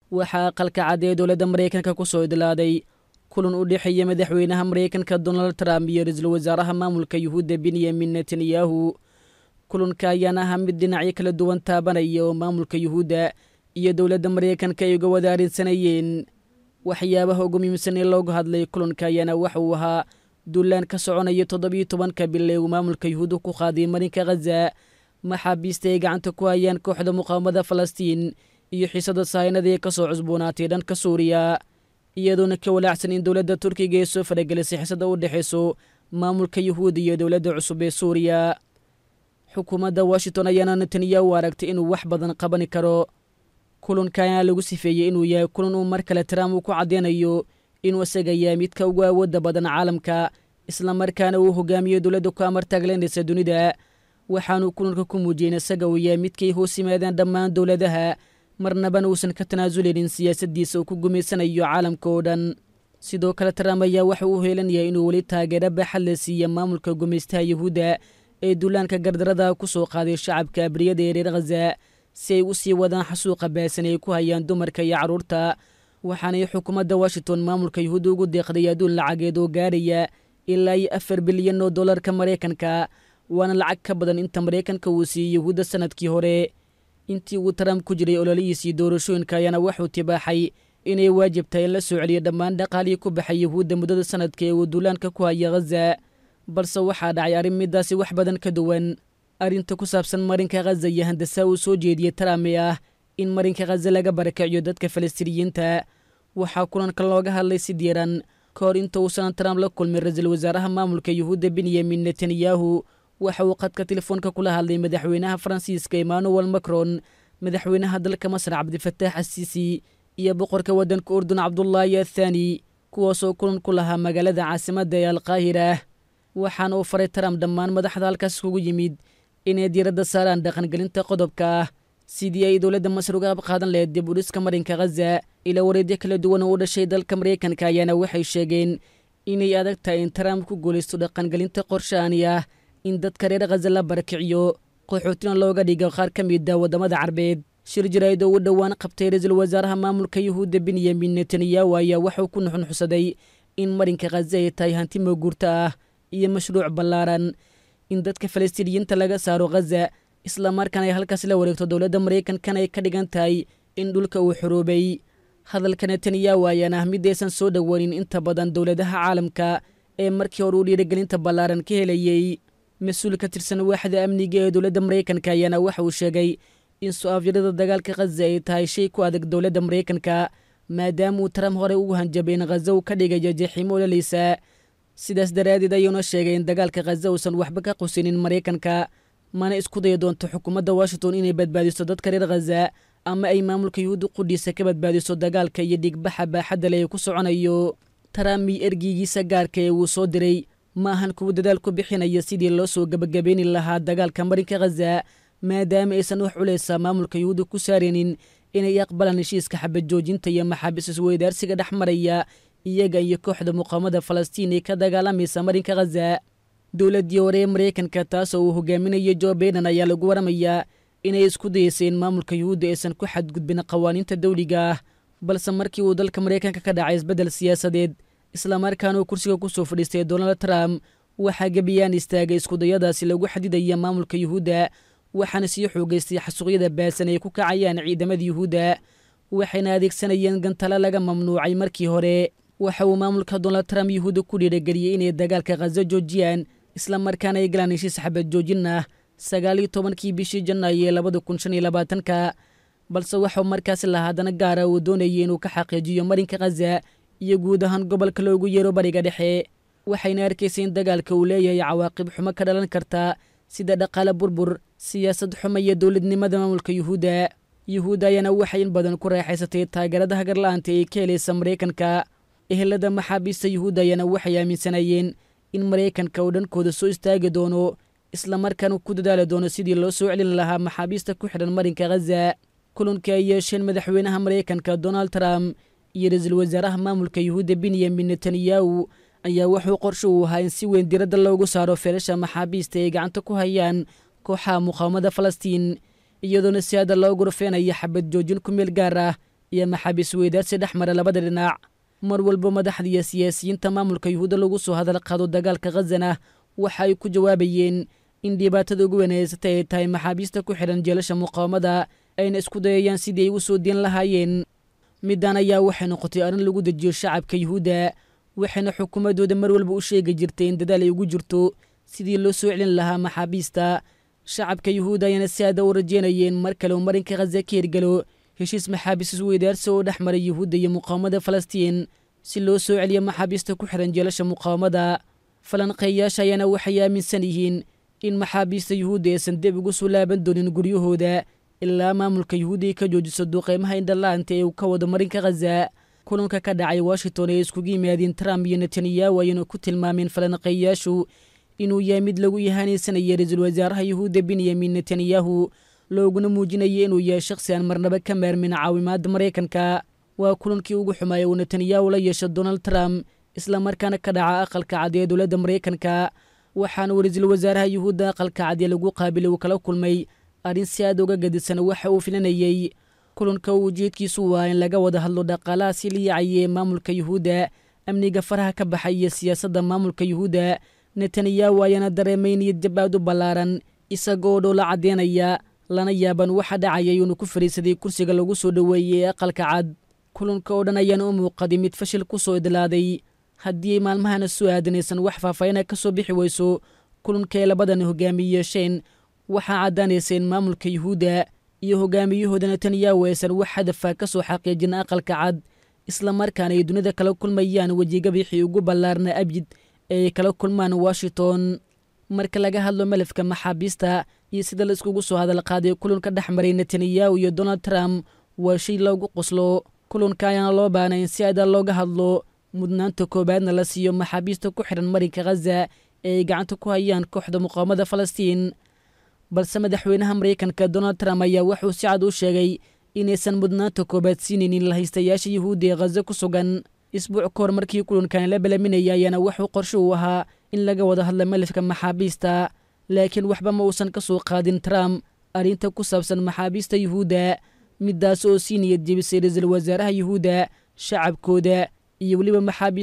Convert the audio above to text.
waxaa aqalka cad ee dowladda maraykanka ku soo idlaaday kulan u dhexeeya madaxweynaha maraykanka donald trump iyo ra-iisul wasaaraha maamulka yuhuudda benyamin netanyahu kulanka ayaana ahaa mid dhinacyo kala duwan taabanaya oo maamulka yuhuudda iyo dowladda maraykanka ay uga wada arrinsanayeen waxyaabaha ugu muhiimsan ee looga hadlay kulanka ayaana waxa uu ahaa duulaan ka soconaya 17 bil ee uu maamulka yuhuudda ku qaaday marinka ghaza maxaabiista ay gacanta ku hayaan kooxda muqaawamada falastiin iyo xiisada sahaynada ee ka soo cusboonaatay dhanka suuriya iyadoona ka walaacsan in dowladda turkiga ee soo faragelisay xiisada u dhexayso maamulka yuhuudda iyo dowladda cusub ee suuriya xukuumadda washington ayaana netanyahu aragtay inuu wax badan qaban karo kulanka ayaa lagu sifeeyey inuu yahay kulan uu mar kale trump uu ku caddeynayo inuu isaga yahay midka ugu awoodda badan caalamka islamarkaana uu hogaamiyo dowladda ku amartaagleynaysa dunida waxaanuu kulanka ku muujiyeen isaga uu yahay midkay hoos yimaadaan dhammaan dowladaha marnabana uusan ka tanaasuleynin siyaasaddiisa uu ku gumaysanayo caalamka oo dhan sidoo kale trump ayaa waxa uu heelanayaa inuu weli taageero baaxad la siiya maamulka gumaystaha yuhuudda ee duulaanka gardarada ku soo qaaday shacabka abriyada ee reer ghaza si ay u sii wadaan xasuuqa baasan ay ku hayaan dumarka iyo carruurta waxaanay xukuumadda washington maamulka yuhuudda ugu deeqday adduun lacageed oo gaaraya ilaa iyo 4 bilyan oo dollarka maraykanka waana lacag ka badan inta maraykanka uu siiyey yuhuudda sanadkii hore intii uu trump ku jiray ololihiisii doorashooyinka ayaana wuxuu tibaaxay inay waajib tahay in la soo celiyo dhammaan dhaqaalihii ku baxay yuhuudda muddada sanadka ee uu duulaanka ku haya ghaza balse waxaa dhacay arrin middaasi wax badan ka duwan arrinta ku saabsan marinka ghaza iyo handasaa uu soo jeediyey trump ee ah in marinka ghaza laga barakiciyo dadka falastiiniyiinta waxaa kulanka looga hadlay si diiran ka hor inta uusan trump la kulmin ra-iisul wasaaraha maamulka yuhuudda benyamin netanyahu waxa uu qadka telefoonka kula hadlay madaxweynaha faransiiska emmanuel macron madaxweynaha dalka masar cabdifataax asiisi iyo boqorka waddanka urdun cabdullaahi athaani kuwaasoo kulan ku lahaa magaalada caasimadda ee alqaahira waxaana uu faray trump dhammaan madaxda halkaas kugu yimid inay diiradda saaraan dhaqangelinta qodobka ah sidii ay dowladda masar uga abqaadan lahayd dib u dhiska marinka ghaza ila wareedyo kala duwan oo u dhashay dalka maraykanka ayaana waxay sheegeen inay adag tahay in trump ku guulaysto dhaqangelinta qorshaani ah in dadka reer ghaza la barakiciyo qaxootina looga dhigo qaar ka mid ah waddamada carbeed shir jaraa'id oo u dhowaan qabtay ra-iisul wasaaraha maamulka yuhuudda benyamin netanyahu ayaa waxuu ku nuxnuxsaday in marinka ghaza ay tahay hanti mooguurta ah iyo mashruuc ballaaran in dadka falastiiniyiinta laga saaro ghaza islamarkaana ay halkaas la wareegto dowladda maraykankana ay ka dhigan tahay in dhulka uu xoroobay hadalka netanyahu ayaana ah midaysan soo dhowaanin inta badan dowladaha caalamka ee markii hore uu dhiirigelinta ballaaran ka helayey mas-uul ka tirsan waaxda amniga ee dowladda maraykanka ayaana waxa uu sheegay in su-aafyarada dagaalka ghaza ay tahay shay ku adag dowladda maraykanka maadaama uu trump horey ugu hanjabay in ghaza uu ka dhigayo jaxiimo ololeysa sidaas daraaddeed ayuuna sheegay in dagaalka ghaza uusan waxba ka qusinin maraykanka mana isku dayi doonto xukuumadda washington inay badbaadiso dadka reer ghaza ama ay maamulka yuhuudda qudhiisa ka badbaadiso dagaalka iyo dhigbaxa baaxadda leh ee ku soconayo trump iyo ergeygiisa gaarka ee uu soo diray ma ahan kuwa dadaal ku bixinaya sidii loo soo gebagabeyni lahaa dagaalka marinka ghaza maadaama aysan wax culeysa maamulka yuhuudda ku saaraynin inay aqbalaan heshiiska xabad joojinta iyo maxaabiis isweydaarsiga dhex maraya iyaga iyo kooxda muqaawamada falastiin ee ka dagaalamaysa marinka ghaza dowladdii hore ee maraykanka taasoo uu hogaaminayo jo baiden ayaa lagu waramayaa inay isku dayeysay in maamulka yuhuudda aysan ku xadgudbin qawaaniinta dawliga ah balse markii uu dalka maraykanka ka dhacay isbeddel siyaasadeed islamarkaana uu kursiga ku soo fadhiistay donald trump waxaa gebiyaan istaagay iskudayadaasi lagu xadidaya maamulka yuhuudda waxaana sii xoogaystay xasuuqyada baasan ay ku kacayaan ciidamada yuhuudda waxayna adeegsanayeen gantale laga mamnuucay markii hore waxa uu maamulka donald trump yuhuudda ku dhiirageliyey inay dagaalka ghaza joojiyaan islamarkaana ay galaan heshiis xabad joojin ah 19 bishii janaayo ee 2025 balse waxuu markaasi lahaa dana gaara uu doonayay inuu ka xaqiijiyo marinka ghaza iyo guud ahaan gobolka loogu yeero bariga dhexe waxayna arkaysay in dagaalka uu leeyahay cawaaqib xumo ka dhalan karta sida dhaqaale burbur siyaasad xumo iyo dowladnimada maamulka yuhuudda ayaana waxay in badan ku raaxaysatay taageerada hagarla'aanta ee ka helaysa maraykanka ehelada maxaabiista yuhuudda ayaana waxay aaminsanayeen in maraykanka uu dhankooda soo istaagi doono islamarkaana ku dadaali doono sidii loo soo celin lahaa maxaabiista ku xidhan marinka ghaza kulanka ay yeesheen madaxweynaha maraykanka donald trump iyo ra-iisul wasaaraha maamulka yuhuudda benyamin netanyahu ayaa wuxuu qorshe uu ahaa in si weyn diradda loogu saaro feelasha maxaabiista ay gacanta ku hayaan kooxaha muqaawamada falastiin iyadoona si hadda loo gurfeenaya xabad joojin ku meel gaar ah iyo maxaabiis weydaarsi dhex mara labada dhinac. mar walba madaxda iyo siyaasiyiinta maamulka yuhuudda lagu soo hadal qaado dagaalka khazana waxa ay ku jawaabayeen in dhibaatada ugu wanaysatay ay tahay maxaabiista ku xidhan jeelasha muqaawamada ayna isku dayayaan sidii ay u soo diin lahaayeen. middan ayaa waxay noqotay arrin lagu dejiyo shacabka yuhuudda, waxayna xukuumaddooda mar walba u sheegi jirtay in dadaal ay ugu jirto sidii loo soo celin lahaa maxaabiista. shacabka yuhuudda ayaana si aada u rajeynayeen mar kale uu marinka khaza ka hirgalo heshiis maxaabiis isweydaarsi oo dhex maray yuhuudda iyo muqaawamada falastiin si loo soo celiyo maxaabiista ku xidhan jeelasha muqaawamada. falanqeeyaasha ayaana waxay aaminsan yihiin in maxaabiista yuhuudda aysan dib ugu soo laaban doonin guryahooda ilaa maamulka yuhuudda ay ka joojiso duqeymaha indhalaanta ee uu ka wado marinka khaza. kulanka ka dhacay washington ay iskugu yimaadeen trump iyo netanyahu ayayna ku tilmaameen falanqeeyaashu inuu yahay mid lagu yahaanaysanaya ra-iisul wasaaraha yuhuudda benyamin netanyahu, looguna muujinaya inuu yahay shakhsi aan marnaba ka maarmin caawimaadda maraykanka. waa kulankii ugu xumaaya uu netanyahu la yeesho donald trump islamarkaana ka dhaca aqalka cad ee dowladda maraykanka, waxaana uu ra-iisul wasaaraha yuhuudda aqalka cad ee lagu qaabilay uu kala kulmay arrin si aad uga gadisan waxa uu filanayey. kulanka uu ujeedkiisu waa in laga wada hadlo dhaqaalaha si liicaya ee maamulka yuhuudda, amniga faraha ka baxay iyo siyaasadda maamulka yuhuudda. netanyahu ayaana dareemay niyad jab aad u ballaaran isagoo dhoola caddeynaya lana yaaban waxa dhacayay uuna ku fadhiisaday kursiga lagu soo dhoweeyey ee aqalka cad. kulanka oo dhan ayaana u muuqaday mid fashil ku soo idlaaday haddii ay maalmahana soo aadanaysan wax faahfaahina ka soo bixi weyso kulanka ay labadan hogaamiye yeesheen. waxaa caddaanaysa in maamulka yuhuudda iyo hogaamiyahooda netanyahu aysan wax hadafa ka soo xaqiijin aqalka cad, islamarkaana ay dunida kala kulmayaan wejigabixii ugu ballaarna abjid ee ay kala kulmaan washington. marka laga hadlo malafka maxaabiista iyo sida la iskugu soo hadal qaaday kulanka dhex maray netanyahu iyo donald trump waa shay loogu qoslo. kulanka ayaana loo baahnay in si aada looga hadlo mudnaanta koowaadna la siiyo maxaabiista ku xidhan marinka khaza ee ay gacanta ku hayaan kooxda muqaawamada falastiin. balse madaxweynaha maraykanka donald trump ayaa wuxuu si cad u sheegay inaysan mudnaanta koowaad siinaynin lahaystayaasha yuhuudda ee khaza ku sugan. isbuuc ka hor markii kulankan la balaminaya ayaana wuxuu qorshe u ahaa in laga wada hadla malafka maxaabiista, laakiin waxba ma uusan ka soo qaadin trump arrinta ku saabsan maxaabiista yuhuudda, middaas oo sii niyad jebisay ra-iisul wasaaraha yuhuudda, shacabkooda iyo weliba maxaabiista